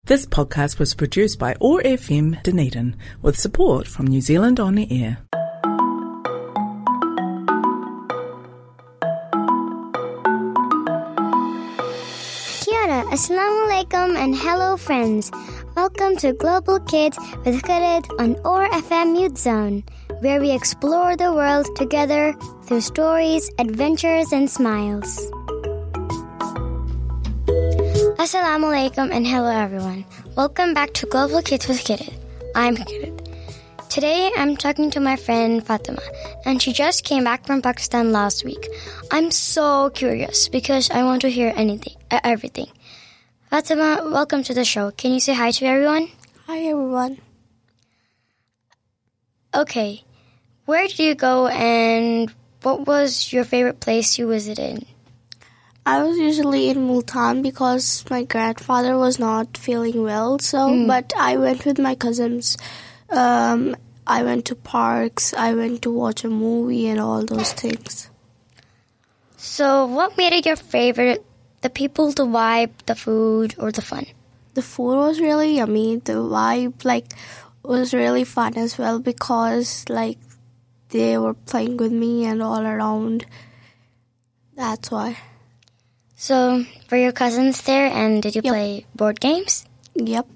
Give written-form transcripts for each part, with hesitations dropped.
This podcast was produced by OAR FM Dunedin with support from New Zealand On Air. Kia ora, assalamu alaikum and hello friends. Welcome to Global Kids with Khalid on OAR FM Youth Zone, where we explore the world together through stories, adventures and smiles. Assalamu alaikum and hello everyone. Welcome back to Global Kids with Khalid. I'm Khalid. Today I'm talking to my friend Fatima, and she just came back from Pakistan last week. I'm so curious because I want to hear everything. Fatima, welcome to the show. Can you say hi to everyone? Hi everyone. Okay, where did you go and what was your favorite place you visited? I was usually in Multan because my grandfather was not feeling well, but I went with my cousins. I went to parks, I went to watch a movie and all those things. So what made it your favorite? The people, the vibe, the food, or the fun? The food was really yummy. The vibe was really fun as well because they were playing with me and all around. That's why. So, were your cousins there and did you play board games? Yep.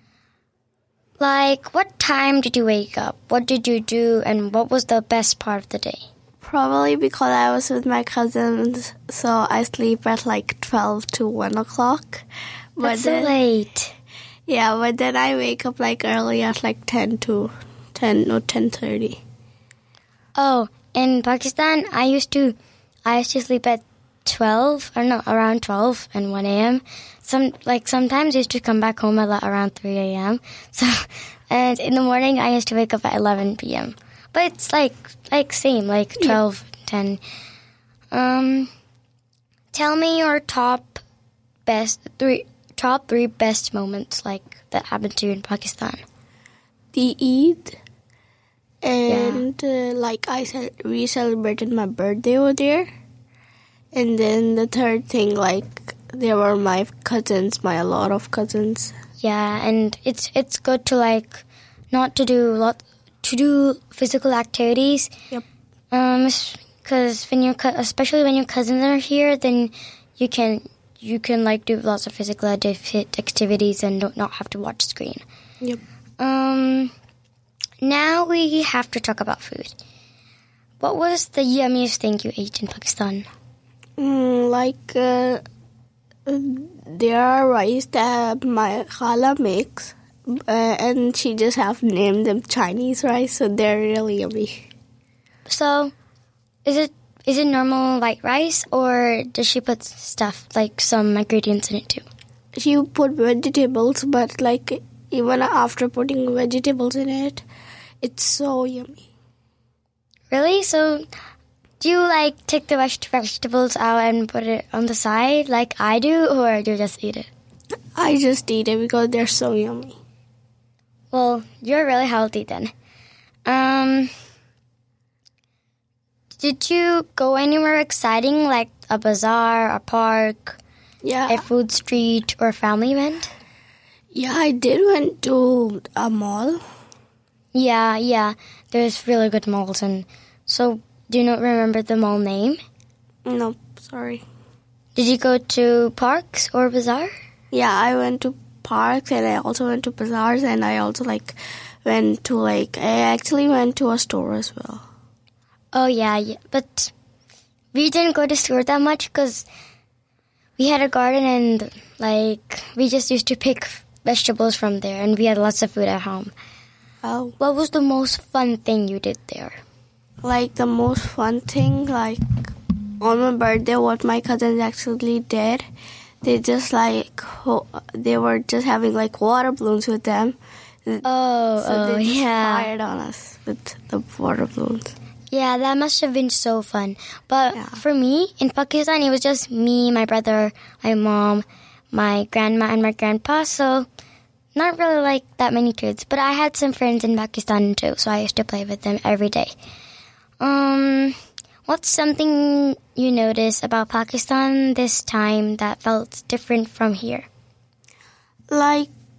What time did you wake up? What did you do? And what was the best part of the day? Probably because I was with my cousins, so I sleep at 12 to 1 o'clock. That's so late. Yeah, but then I wake up early at 10 to 10:30. Oh, in Pakistan, I used to sleep at around 12 and 1 a.m. Sometimes I used to come back home at around 3 a.m. So, and in the morning I used to wake up at 11 p.m. But it's same, 12, 10. Tell me your top three best moments that happened to you in Pakistan. The Eid, and we celebrated my birthday over there. And then the third thing, there were my cousins, a lot of cousins. Yeah, and it's good to not to do physical activities. Yep. Because especially when your cousins are here, then you can do lots of physical activities and not have to watch screen. Yep. Now we have to talk about food. What was the yummiest thing you ate in Pakistan? There are rice that my khala makes, and she just have named them Chinese rice, so they're really yummy. So, is it normal white rice, or does she put stuff some ingredients in it too? She put vegetables, but even after putting vegetables in it, it's so yummy. Really? So, do you take the vegetables out and put it on the side like I do, or do you just eat it? I just eat it because they're so yummy. Well, you're really healthy then. Did you go anywhere exciting like a bazaar, a park, a food street, or a family event? Yeah, I did went to a mall. Yeah. There's really good malls. And so, do you not remember the mall name? No, sorry. Did you go to parks or bazaar? Yeah, I went to parks and I also went to bazaars, and I also went to I actually went to a store as well. Oh yeah, but we didn't go to store that much because we had a garden and we just used to pick vegetables from there, and we had lots of food at home. Oh. What was the most fun thing you did there? The most fun thing, on my birthday, what my cousins actually did, they just they were just having water balloons with them. So they just fired on us with the water balloons. Yeah, that must have been so fun. But for me, in Pakistan, it was just me, my brother, my mom, my grandma, and my grandpa. So not really that many kids. But I had some friends in Pakistan too, so I used to play with them every day. What's something you noticed about Pakistan this time that felt different from here?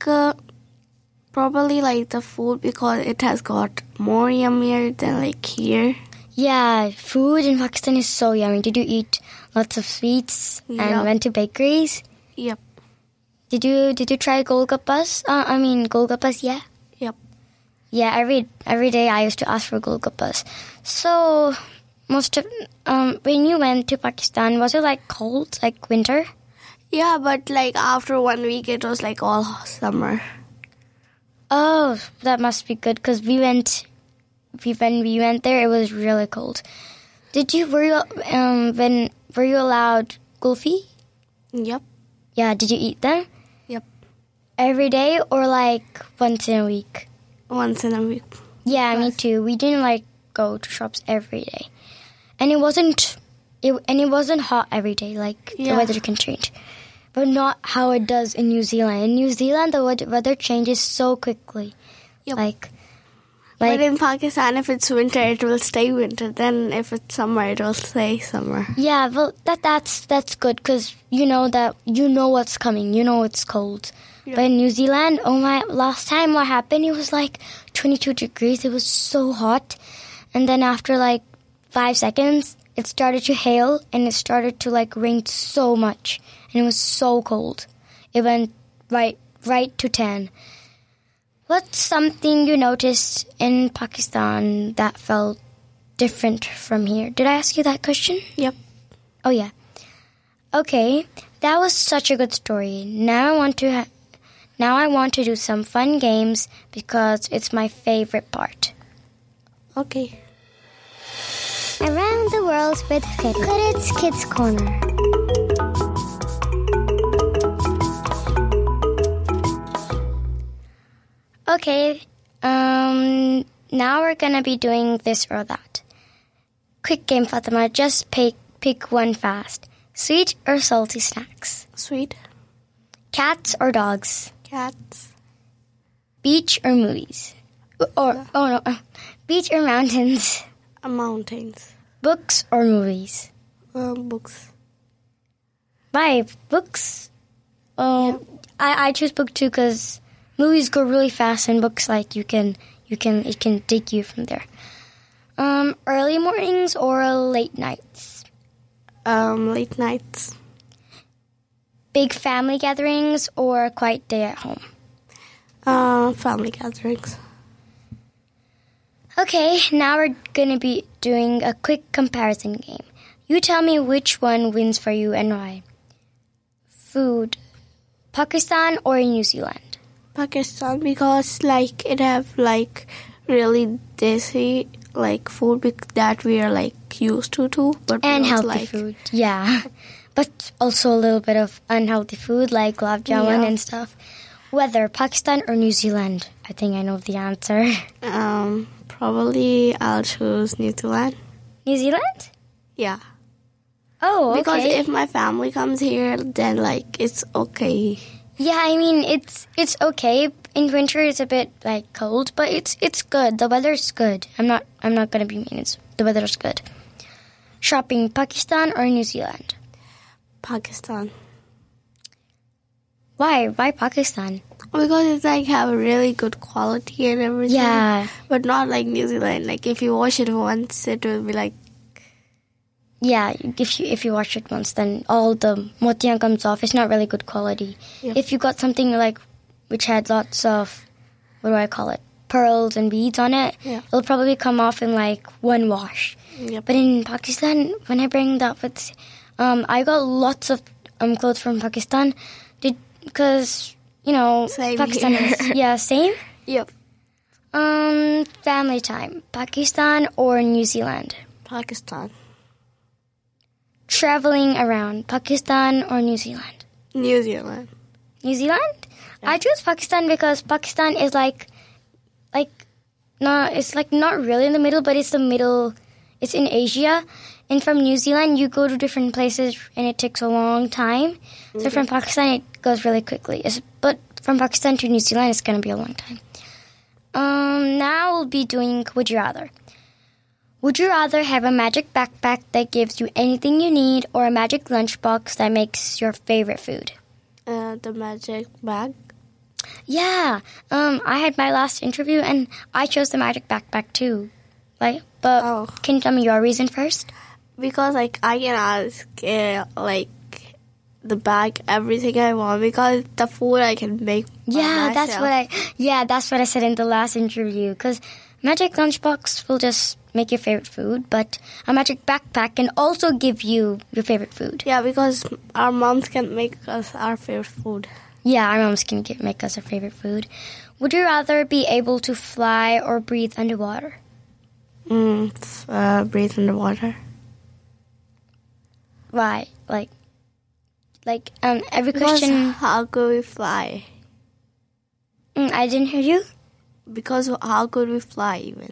probably like the food because it has got more yummier than like here. Yeah, food in Pakistan is so yummy. Did you eat lots of sweets and went to bakeries? Yep. Did you try golgappas? Golgappas, yeah? Yep. Yeah, every day I used to ask for golgappas. So, when you went to Pakistan, was it like cold, like winter? Yeah, but like after 1 week, it was like all summer. Oh, that must be good because when we went there, it was really cold. Were you allowed kulfi? Yep. Yeah, did you eat them? Yep. Every day or like once in a week? Once in a week. Yeah, me too. We didn't like go to shops every day. And it wasn't hot every day, like the weather can change. But not how it does in New Zealand. In New Zealand, the weather changes so quickly. Yep. But in Pakistan, if it's winter, it will stay winter. Then if it's summer, it will stay summer. Yeah, well, that's good because you know what's coming. You know it's cold. Yeah. But in New Zealand, last time what happened, it was like 22 degrees. It was so hot. And then after like 5 seconds, it started to hail and it started to like rain so much. And it was so cold. It went right to 10. What's something you noticed in Pakistan that felt different from here? Did I ask you that question? Yep. Oh, yeah. Okay, that was such a good story. Now I want to do some fun games because it's my favorite part. Okay. Around the world with Khurid's Kids Corner. Okay, now we're going to be doing this or that. Quick game, Fatima. Just pick one fast. Sweet or salty snacks? Sweet. Cats or dogs? Cats. Beach or movies? Beach or mountains? Mountains. Books or movies? Books. Why? Books? I choose book too because movies go really fast and books like it can take you from there. Early mornings or late nights? Late nights. Big family gatherings or a quiet day at home? Family gatherings. Okay, now we're going to be doing a quick comparison game. You tell me which one wins for you and why. Food, Pakistan or New Zealand? Pakistan because like it have like really desi like food that we are like used to too, but and healthy food, yeah. But also a little bit of unhealthy food like gulab jamun and stuff. Whether Pakistan or New Zealand? I think I know the answer. Probably I'll choose New Zealand. New Zealand? Yeah. Oh, okay. Because if my family comes here, then like it's okay. Yeah, I mean it's okay. In winter it's a bit like cold, but it's good. The weather's good. I'm not gonna be mean. The weather's good. Shopping, Pakistan or New Zealand? Pakistan. Why? Why Pakistan? Because it's like have a really good quality and everything. Yeah. But not like New Zealand. Like if you wash it once, it will be like. Yeah, if you wash it once, then all the motiyan comes off. It's not really good quality. Yep. If you got something like which had lots of, what do I call it, pearls and beads on it, it'll probably come off in like one wash. Yep. But in Pakistan, when I bring the outfits, I got lots of clothes from Pakistan. Because, same Pakistan here. Yeah, same? Yep. Family time, Pakistan or New Zealand? Pakistan. Traveling around, Pakistan or New Zealand? New Zealand. New Zealand? Yeah. I choose Pakistan because Pakistan is it's like not really in the middle, but it's the middle. It's in Asia. And from New Zealand, you go to different places and it takes a long time. Mm-hmm. So from Pakistan, it goes really quickly. But from Pakistan to New Zealand, it's going to be a long time. Now we'll be doing Would You Rather. Would you rather have a magic backpack that gives you anything you need or a magic lunchbox that makes your favorite food? The magic bag. Yeah, I had my last interview and I chose the magic backpack too. Can you tell me your reason first? Because I can ask the bag everything I want, because the food I can make by myself. That's what I said in the last interview. Because magic lunchbox will just make your favorite food, but a magic backpack can also give you your favorite food. Yeah, because our moms can make us our favorite food. Yeah, our moms can make us our favorite food. Would you rather be able to fly or breathe underwater? Breathe underwater. Why? Every Because question. how could we fly? I didn't hear you. Because how could we fly even?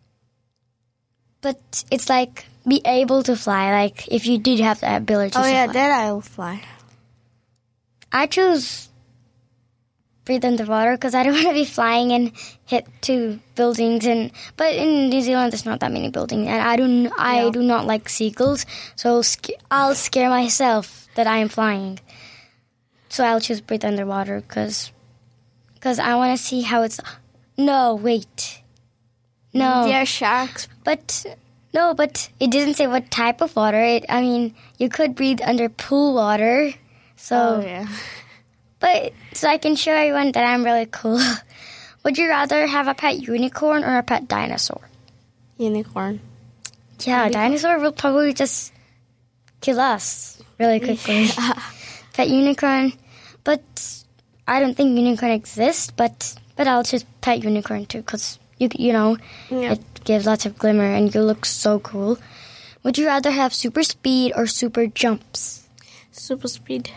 But it's like be able to fly. Like if you did have the ability to fly. Then I will fly. I choose breathe underwater because I don't want to be flying and hit two buildings. But in New Zealand, there's not that many buildings, and I do not like seagulls. So I'll scare myself that I am flying. So I'll choose breathe underwater because I want to see how it's. No, wait. No. There are sharks. But it didn't say what type of water. You could breathe under pool water. So. Oh, yeah. But so I can show everyone that I'm really cool. Would you rather have a pet unicorn or a pet dinosaur? Unicorn. Yeah, a dinosaur will probably just kill us really quickly. Pet unicorn. But I don't think unicorn exists, but I'll choose pet unicorn too, because, it gives lots of glimmer and you look so cool. Would you rather have super speed or super jumps? Super speed.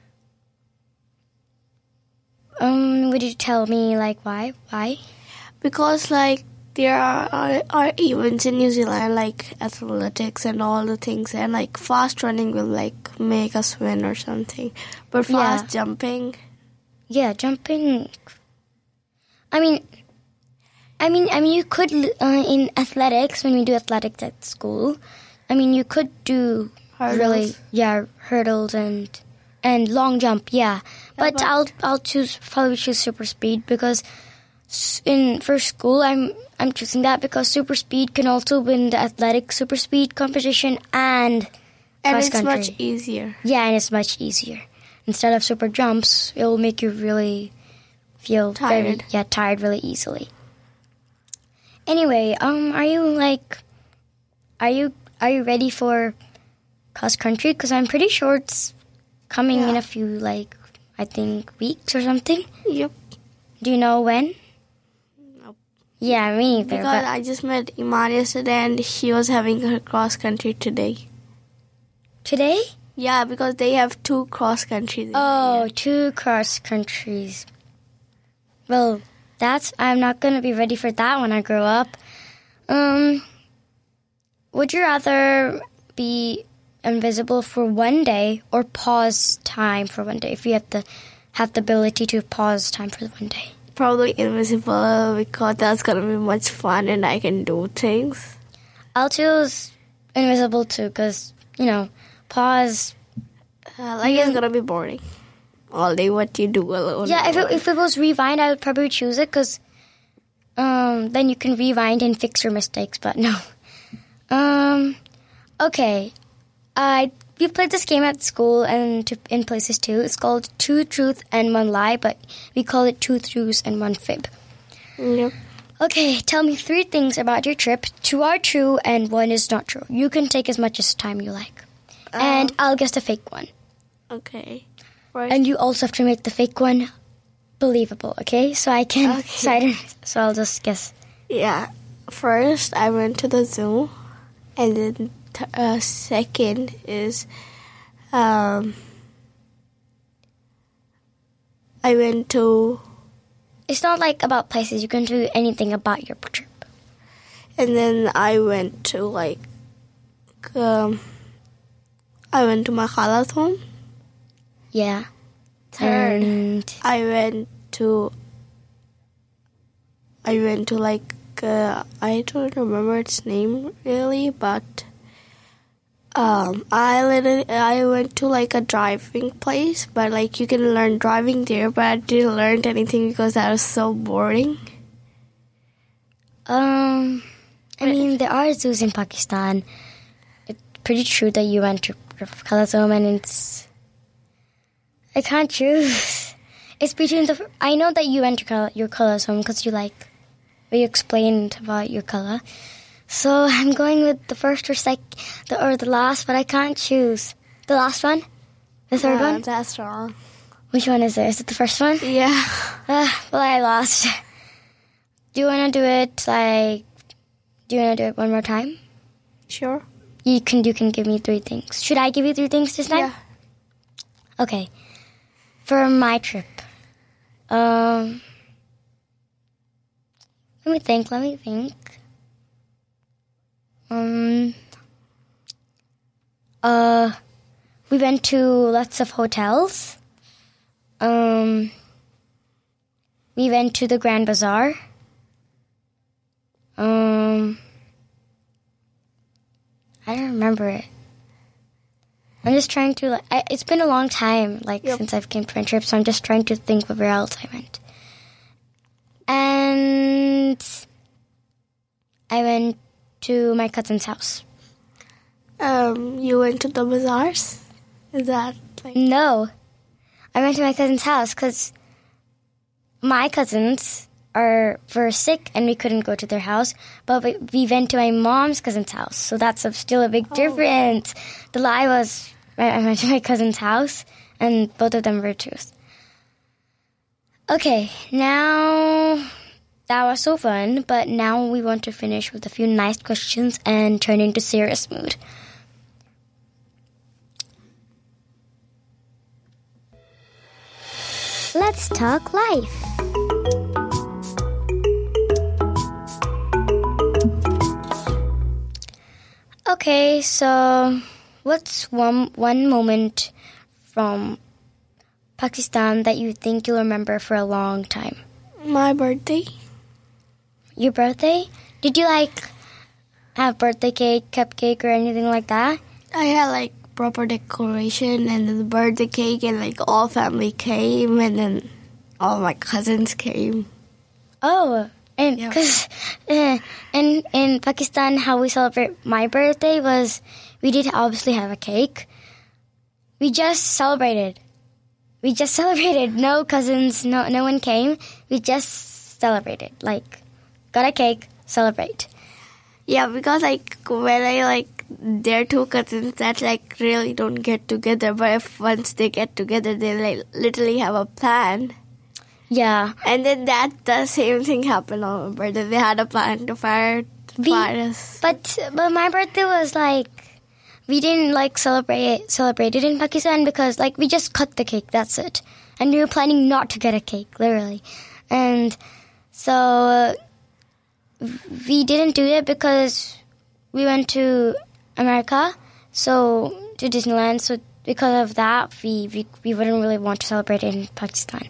Would you tell me, why? Why? Because, there are events in New Zealand, athletics and all the things, and, fast running will, make us win or something. But fast jumping... Yeah, jumping... you could, in athletics, when we do athletics at school, you could do hurdles. Hurdles and long jump, yeah. But I'll probably choose super speed because for school I'm choosing that because super speed can also win the athletic super speed competition and cross country. It's much easier. Yeah, and it's much easier. Instead of super jumps, it will make you really feel tired. Tired really easily. Anyway, are you ready for cross country? Because I'm pretty sure it's coming in a few, I think, weeks or something. Yep. Do you know when? Nope. Yeah, me neither. Because I just met Iman yesterday and he was having her cross country today. Today? Yeah, because they have 2 cross countries. Oh, 2 cross countries. Well, I'm not going to be ready for that when I grow up. Would you rather be invisible for one day or pause time for one day if you have the ability to pause time for one day? Probably invisible because that's going to be much fun and I can do things. I'll choose invisible too because, pause. It's going to be boring. All day what you do alone. Yeah, if it was rewind, I would probably choose it because then you can rewind and fix your mistakes, but no. Okay. We've played this game at school and in places too. It's called 2 Truths and 1 Lie, but we call it 2 Truths and 1 Fib. Yep. Okay, tell me 3 things about your trip. 2 are true and 1 is not true. You can take as much as time you like. And I'll guess the fake one. Okay. Right. And you also have to make the fake one believable, okay? So I can... Okay. So I'll just guess. Yeah. First, I went to the zoo. And then second is... I went to... It's not about places. You can do anything about your trip. And then I went to I went to my khala's home. Yeah. Third, and I went to I don't remember its name really, but I went to like a driving place, but like you can learn driving there, but I didn't learn anything because that was so boring. I mean, there are zoos in Pakistan. It's pretty true that you went to Khalazom, and it's... I can't choose. It's between the... I know that you went to your Khalazom because you explained about your color. So I'm going with the first or the last, but I can't choose. The last one? The third one? That's wrong. Which one is it? Is it the first one? Yeah. Well, I lost. Do you want to do it one more time? Sure. You can give me 3 things. Should I give you 3 things this time? Yeah. Okay. For my trip. Let me think. We went to lots of hotels. We went to the Grand Bazaar. I don't remember it. I'm just trying to, it's been a long time, since I've came to my trip, so I'm just trying to think of where else I went. And I went to my cousin's house. You went to the bazaars? Is that No. I went to my cousin's house because my cousins were sick and we couldn't go to their house, but we went to my mom's cousin's house, so that's still a big difference. The lie was I went to my cousin's house, and both of them were truth. Okay, now that was so fun, but now we want to finish with a few nice questions and turn into serious mood. Let's talk life. Okay, so what's one moment from Pakistan that you think you'll remember for a long time? My birthday. Your birthday? Did you have birthday cake, cupcake, or anything like that? I had proper decoration, and then the birthday cake, and all family came, and then all my cousins came. Oh, and because in Pakistan, how we celebrate my birthday was we did obviously have a cake. We just celebrated. No cousins, no one came. We just celebrated. Got a cake, celebrate. Yeah, because when I they're 2 cousins that really don't get together, but if once they get together, they literally have a plan. Yeah. And then the same thing happened on my birthday. They had a plan to fire us. But my birthday was we didn't celebrate it in Pakistan because we just cut the cake, that's it. And we were planning not to get a cake, literally. And so we didn't do it because we went to America, to Disneyland. So because of that, we wouldn't really want to celebrate it in Pakistan.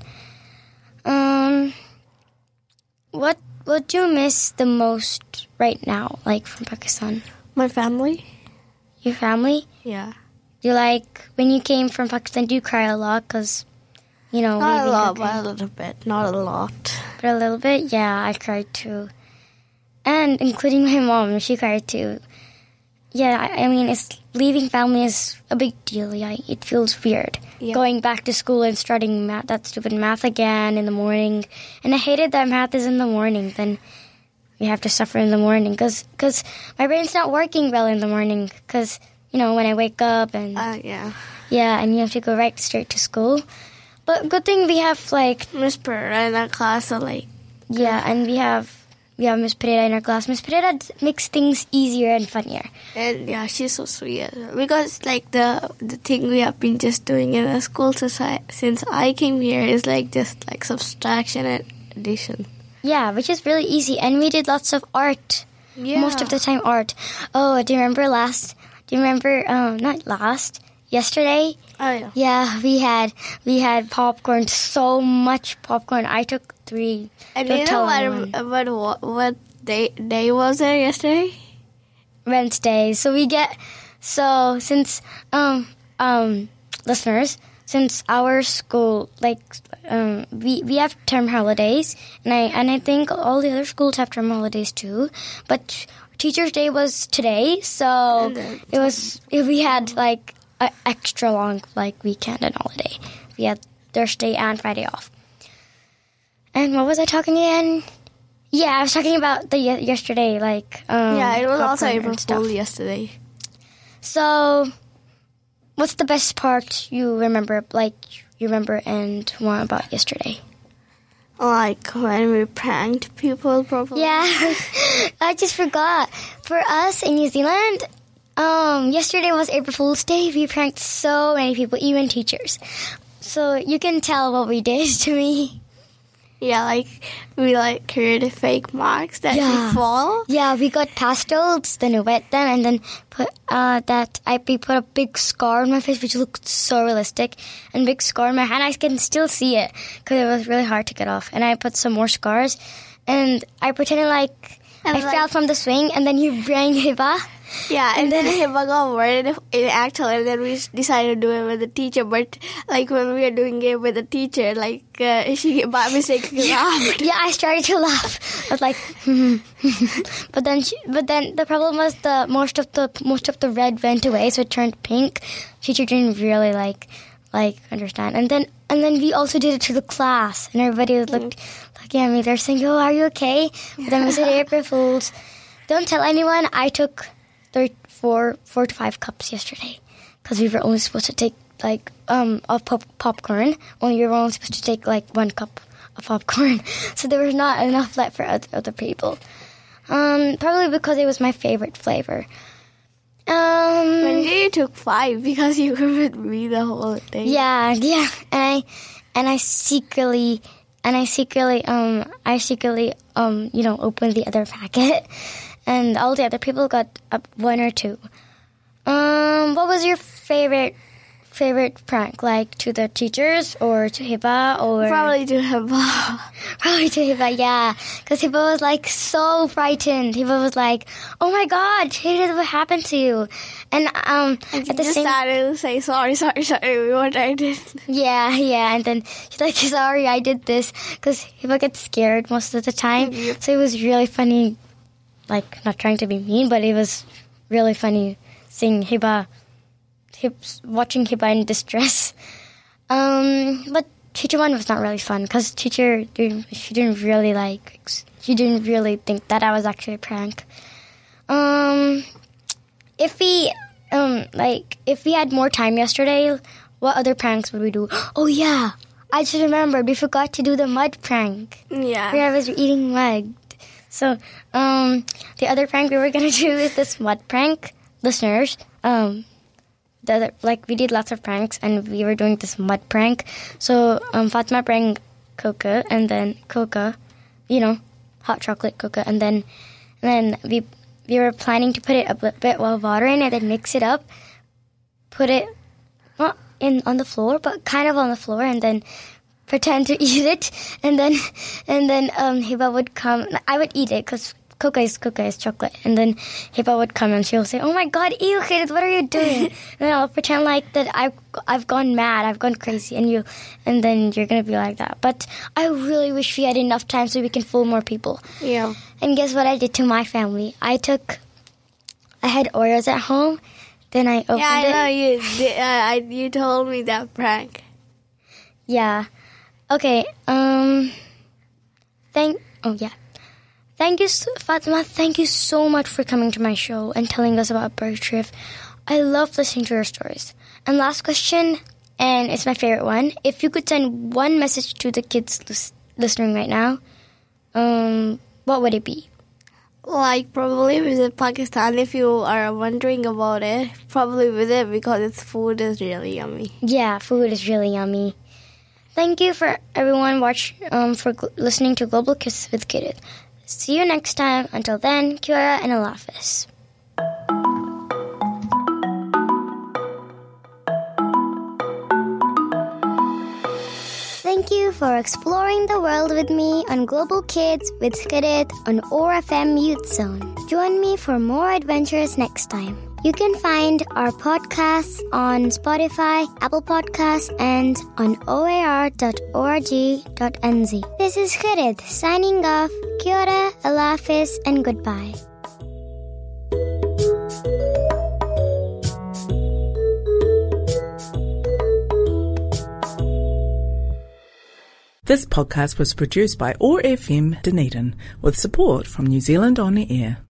What do you miss the most right now, from Pakistan? My family. Your family? Yeah. You when you came from Pakistan, do you cry a lot? Because, not a lot, but a little bit. Not a lot. But a little bit? Yeah, I cried too. And including my mom, she cried too. Yeah, I mean, leaving family is a big deal. Yeah, it feels weird. Yeah. Going back to school and starting that stupid math again in the morning. And I hated that math is in the morning. Then we have to suffer in the morning because my brain's not working well in the morning. Because, when I wake up and... yeah. Yeah, and you have to go right straight to school. But good thing we have, Miss Pereira in our class, so, Yeah, and we have Miss Pereira in our class. Miss Pereira makes things easier and funnier. And yeah, she's so sweet. Because the thing we have been just doing in the school since I came here is just subtraction and addition. Yeah, which is really easy. And we did lots of art. Yeah. Most of the time art. Oh, do you remember yesterday? Oh yeah. Yeah, we had popcorn, so much popcorn. I took 3. And you know what day was it yesterday? Wednesday. So we get So since listeners, since our school we have term holidays, and I think all the other schools have term holidays too, but Teachers' Day was today, so we had like an extra long weekend and holiday. We had Thursday and Friday off. And what was I talking again? Yeah, I was talking about the yesterday, it was also April Fool yesterday. So, what's the best part you remember, and one about yesterday? Like when we pranked people, probably. Yeah, I just forgot. For us in New Zealand, yesterday was April Fool's Day. We pranked so many people, even teachers. So you can tell what we did to me. Yeah, we created fake marks that we fall. Yeah, we got pastels, then we wet them, and then we put a big scar on my face, which looked so realistic, and big scar on my hand. I can still see it because it was really hard to get off. And I put some more scars, and I pretended I fell from the swing, and then you rang Hiba. Yeah, and then Hiba got worried in actual, and then we decided to do it with the teacher. But when we were doing it with the teacher, she by mistake laughed. Yeah, I started to laugh. I was like, but then the problem was most of the red went away, so it turned pink. Teacher didn't really understand, and then we also did it to the class, and everybody was looking at me. They're saying, "Oh, are you okay?" But then we said, "April Fools, don't tell anyone." I took 4 to 5 cups yesterday because we were only supposed to take of popcorn. We were only supposed to take 1 cup of popcorn, so there was not enough left for other people. Probably because it was my favorite flavor. Maybe you took 5 because you were with me the whole day. Yeah, and I secretly opened the other packet. And all the other people got 1 or 2. What was your favorite prank? To the teachers or to Hiba or probably to Hiba. Probably to Hiba, yeah. Because Hiba was so frightened. Hiba was like, "Oh my God, what happened to you?" And at the same started to say sorry, what I did. Yeah, and then she's like, "Sorry, I did this," because Hiba gets scared most of the time. Yep. So it was really funny. Not trying to be mean, but it was really funny seeing watching Hiba in distress. But Teacher 1 was not really fun because she didn't really think that I was actually a prank. If we had more time yesterday, what other pranks would we do? Oh yeah, I just remembered we forgot to do the mud prank. Yeah, where I was eating mud. So, the other prank we were going to do is this mud prank. Listeners, we did lots of pranks, and we were doing this mud prank. So, Fatima bring cocoa, and then cocoa, hot chocolate cocoa, and then we were planning to put it a bit of water in it, and mix it up, put it not on the floor, but kind of on the floor, and then pretend to eat it, and then Hiba would come. I would eat it because cocoa is chocolate, and then Hiba would come and she'll say, "Oh my God, ew, kid, what are you doing?" And then I'll pretend that I've gone mad, I've gone crazy, and then you're gonna be like that. But I really wish we had enough time so we can fool more people. Yeah. And guess what I did to my family? I had Oreos at home, then I opened it. Yeah, I know you did. You told me that prank. Yeah. Okay, Thank you, Fatima. Thank you so much for coming to my show and telling us about Bergdrift. I love listening to your stories. And last question, and it's my favorite one. If you could send one message to the kids listening right now, what would it be? Probably visit Pakistan if you are wondering about it. Probably visit because its food is really yummy. Yeah, food is really yummy. Thank you for everyone for listening to Global Kids with Kidit. See you next time. Until then, Kia ora and Allah Hafiz. Thank you for exploring the world with me on Global Kids with Kidit on OAR FM Youth Zone. Join me for more adventures next time. You can find our podcasts on Spotify, Apple Podcasts, and on oar.org.nz. This is Khalid signing off. Kia ora, Allah Hafiz, and goodbye. This podcast was produced by OAR FM Dunedin with support from New Zealand On the Air.